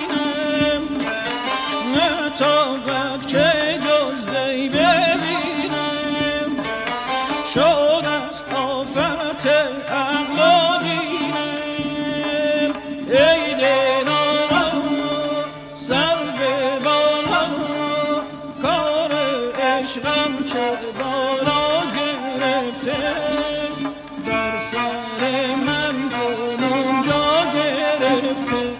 نشینم نتابد که جز وی ببینم شد است آفت عقل و دینم ای دلارا سر به بالا کار عشقم چه بارا گرفته بر سر من جنون جا گرفته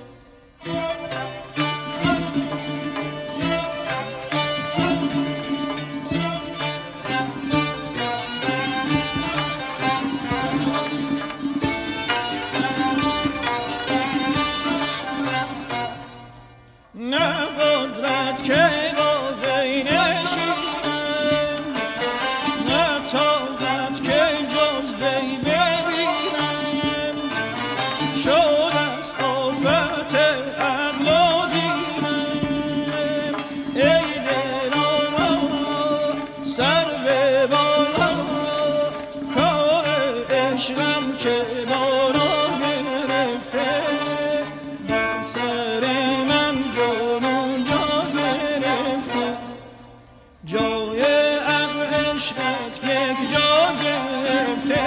نه قدرت که با وی نشینم نه طاقت که جز وی ببینم شد است آفت عقل و دینم ای دلارا سر به بالا کار عشقم چه بارا گرفته بر سر جنون جا گرفته جای عقل عشقت یک جا گرفته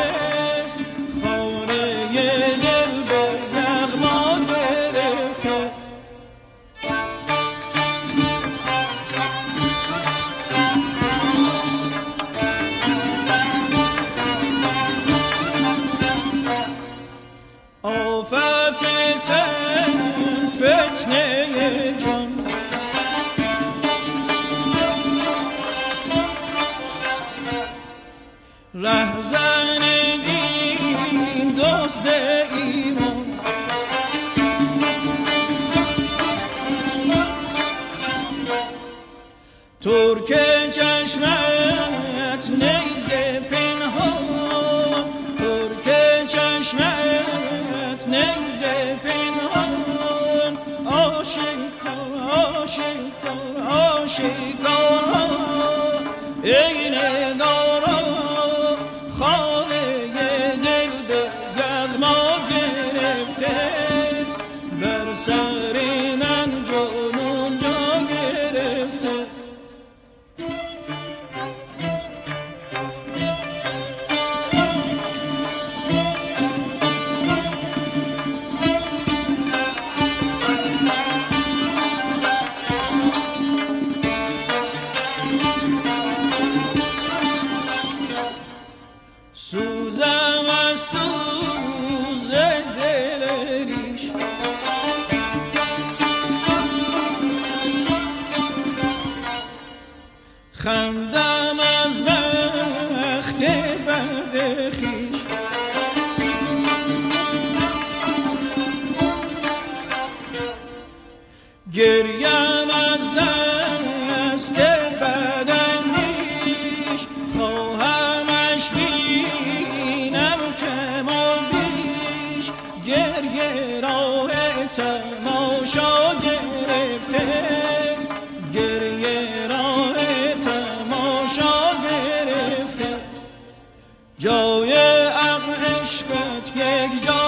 خانه دل به یغما گرفته آفت تن فتنه جان رهزن دین دزد ایمان ترک چشمت نیزه پنهان ترک چشمت نیزه پنهان آشکار آشکار آشکار ای نگارا خانه دل به یغما گرفته بر سر من جنون جا گرفته سوزم از سوز دل ریش خندم از بخت بد خویش گریم از دست بداندیش خواهمش بینم که ما بیش گریه راه تماشا گرفته گریه راه تماشا گرفته جای عقل عشقت یک جا